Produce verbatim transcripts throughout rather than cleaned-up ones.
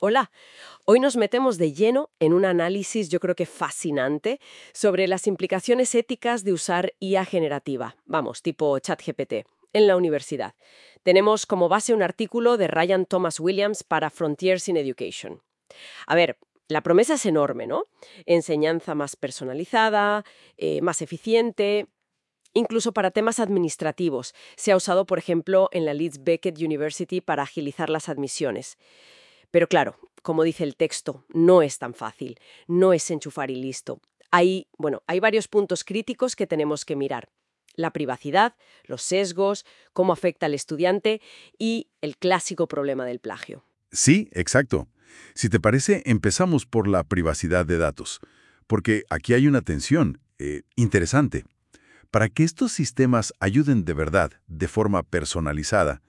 Hola, hoy nos metemos de lleno en un análisis yo creo que fascinante sobre las implicaciones éticas de usar I A generativa, vamos, tipo ChatGPT, en la universidad. Tenemos como base un artículo de Ryan Thomas Williams para Frontiers in Education. A ver, la promesa es enorme, ¿no? Enseñanza más personalizada, eh, más eficiente. Incluso para temas administrativos. Se ha usado, por ejemplo, en la Leeds Beckett University para agilizar las admisiones. Pero claro, como dice el texto, no es tan fácil, no es enchufar y listo. Hay, bueno, hay varios puntos críticos que tenemos que mirar. La privacidad, los sesgos, cómo afecta al estudiante y el clásico problema del plagio. Sí, exacto. Si te parece, empezamos por la privacidad de datos, porque aquí hay una tensión eh, interesante. Para que estos sistemas ayuden de verdad, de forma personalizada,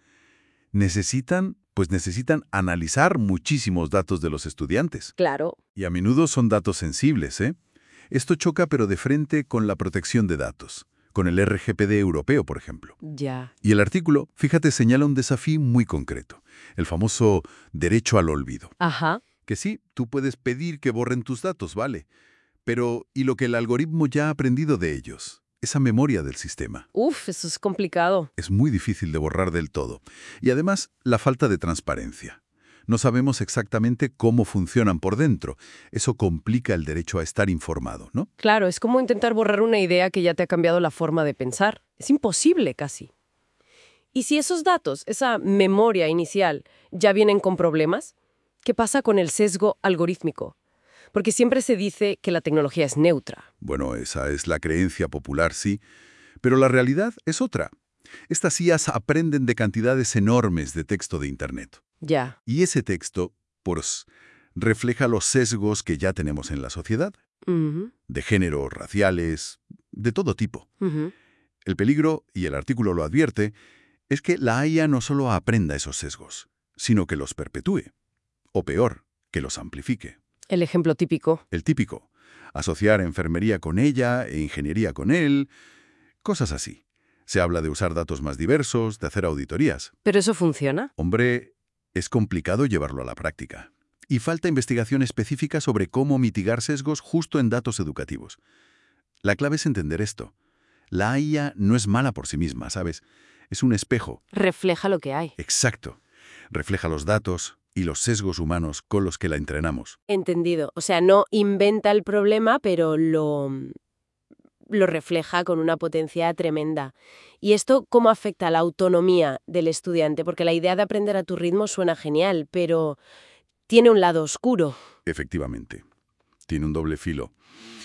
necesitan, pues necesitan analizar muchísimos datos de los estudiantes. Claro. Y a menudo son datos sensibles, ¿eh? Esto choca pero de frente con la protección de datos, con el R G P D europeo, por ejemplo. Ya. Y el artículo, fíjate, señala un desafío muy concreto, el famoso derecho al olvido. Ajá. Que sí, tú puedes pedir que borren tus datos, ¿vale? Pero, ¿y lo que el algoritmo ya ha aprendido de ellos? Esa memoria del sistema. Uf, eso es complicado. Es muy difícil de borrar del todo. Y además, la falta de transparencia. No sabemos exactamente cómo funcionan por dentro. Eso complica el derecho a estar informado, ¿no? Claro, es como intentar borrar una idea que ya te ha cambiado la forma de pensar. Es imposible casi. ¿Y si esos datos, esa memoria inicial, ya vienen con problemas? ¿Qué pasa con el sesgo algorítmico? Porque siempre se dice que la tecnología es neutra. Bueno, esa es la creencia popular, sí. Pero la realidad es otra. Estas I As aprenden de cantidades enormes de texto de Internet. Ya. Y ese texto, pues, refleja los sesgos que ya tenemos en la sociedad. Ujú, De género, raciales, de todo tipo. ujú. El peligro, y el artículo lo advierte, es que la I A no solo aprenda esos sesgos, sino que los perpetúe. O peor, que los amplifique. El ejemplo típico. El típico, asociar enfermería con ella e ingeniería con él, cosas así. Se habla de usar datos más diversos, de hacer auditorías. ¿Pero eso funciona? Hombre, es complicado llevarlo a la práctica. Y falta investigación específica sobre cómo mitigar sesgos justo en datos educativos. La clave es entender esto. La I A no es mala por sí misma, ¿sabes? Es un espejo. Refleja lo que hay. Exacto. Refleja los datos y los sesgos humanos con los que la entrenamos. Entendido. O sea, no inventa el problema, pero lo, lo refleja con una potencia tremenda. ¿Y esto cómo afecta a la autonomía del estudiante? Porque la idea de aprender a tu ritmo suena genial, pero tiene un lado oscuro. Efectivamente. Tiene un doble filo.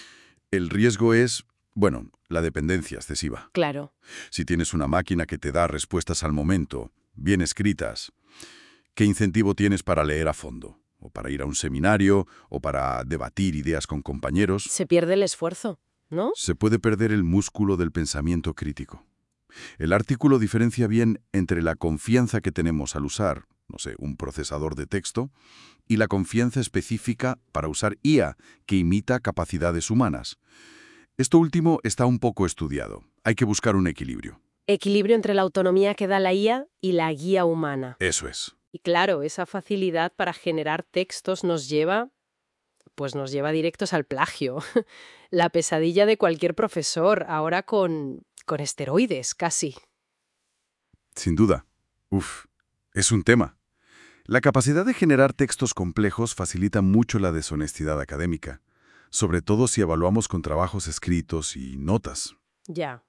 El riesgo es, bueno, la dependencia excesiva. Claro. Si tienes una máquina que te da respuestas al momento, bien escritas, ¿qué incentivo tienes para leer a fondo? ¿O para ir a un seminario? ¿O para debatir ideas con compañeros? Se pierde el esfuerzo, ¿no? Se puede perder el músculo del pensamiento crítico. El artículo diferencia bien entre la confianza que tenemos al usar, no sé, un procesador de texto, y la confianza específica para usar I A, que imita capacidades humanas. Esto último está un poco estudiado. Hay que buscar un equilibrio. Equilibrio entre la autonomía que da la I A y la guía humana. Eso es. Y claro, esa facilidad para generar textos nos lleva, pues nos lleva directos al plagio. La pesadilla de cualquier profesor, ahora con, con esteroides, casi. Sin duda. Uf, es un tema. La capacidad de generar textos complejos facilita mucho la deshonestidad académica, sobre todo si evaluamos con trabajos escritos y notas. Ya.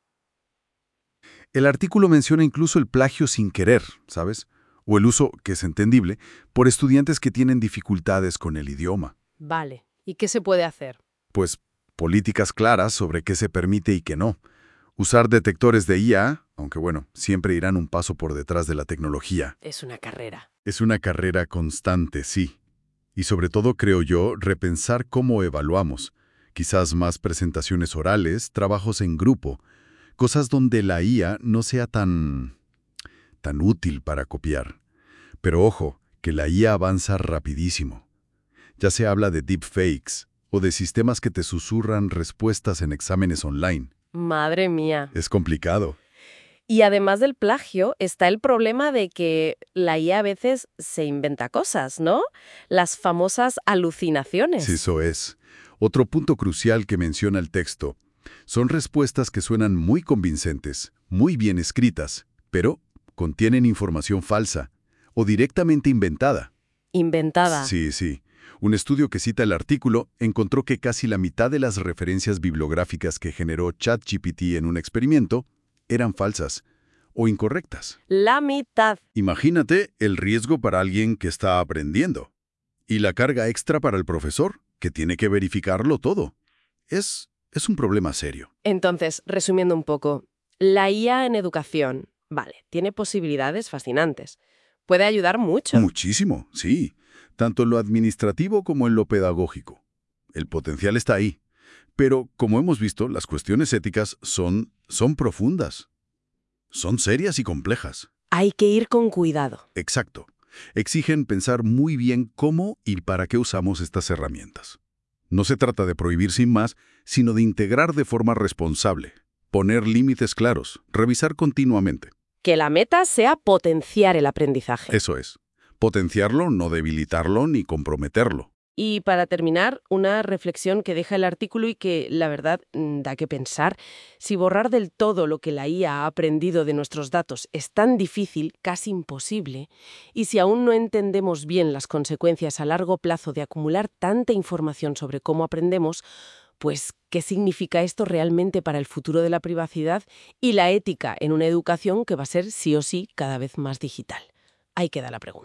El artículo menciona incluso el plagio sin querer, ¿sabes? O el uso, que es entendible, por estudiantes que tienen dificultades con el idioma. Vale. ¿Y qué se puede hacer? Pues políticas claras sobre qué se permite y qué no. Usar detectores de I A, aunque bueno, siempre irán un paso por detrás de la tecnología. Es una carrera. Es una carrera constante, sí. Y sobre todo, creo yo, repensar cómo evaluamos. Quizás más presentaciones orales, trabajos en grupo, cosas donde la I A no sea tan... tan útil para copiar. Pero ojo, que la I A avanza rapidísimo. Ya se habla de deepfakes o de sistemas que te susurran respuestas en exámenes online. Madre mía. Es complicado. Y además del plagio, está el problema de que la I A a veces se inventa cosas, ¿no? Las famosas Sí, alucinaciones. eso es. Otro punto crucial que menciona el texto. Son respuestas que suenan muy convincentes, muy bien escritas, pero contienen información falsa o directamente inventada. Inventada. Sí, sí. Un estudio que cita el artículo encontró que casi la mitad de las referencias bibliográficas que generó ChatGPT en un experimento eran falsas o incorrectas. La mitad. Imagínate el riesgo para alguien que está aprendiendo y la carga extra para el profesor, que tiene que verificarlo todo. Es, es un problema serio. Entonces, resumiendo un poco, la I A en educación, vale, tiene posibilidades fascinantes. Puede ayudar mucho. Muchísimo, sí, tanto en lo administrativo como en lo pedagógico. El potencial está ahí. Pero, como hemos visto, las cuestiones éticas son, son profundas. Son serias y complejas. Hay que ir con cuidado. Exacto. Exigen pensar muy bien cómo y para qué usamos estas herramientas. No se trata de prohibir sin más, sino de integrar de forma responsable, poner límites claros, revisar continuamente. Que la meta sea potenciar el aprendizaje. Eso es. Potenciarlo, no debilitarlo ni comprometerlo. Y para terminar, una reflexión que deja el artículo y que, la verdad, mm, da que pensar. Si borrar del todo lo que la I A ha aprendido de nuestros datos es tan difícil, casi imposible, y si aún no entendemos bien las consecuencias a largo plazo de acumular tanta información sobre cómo aprendemos, pues, ¿qué significa esto realmente para el futuro de la privacidad y la ética en una educación que va a ser sí o sí cada vez más digital? Ahí queda la pregunta.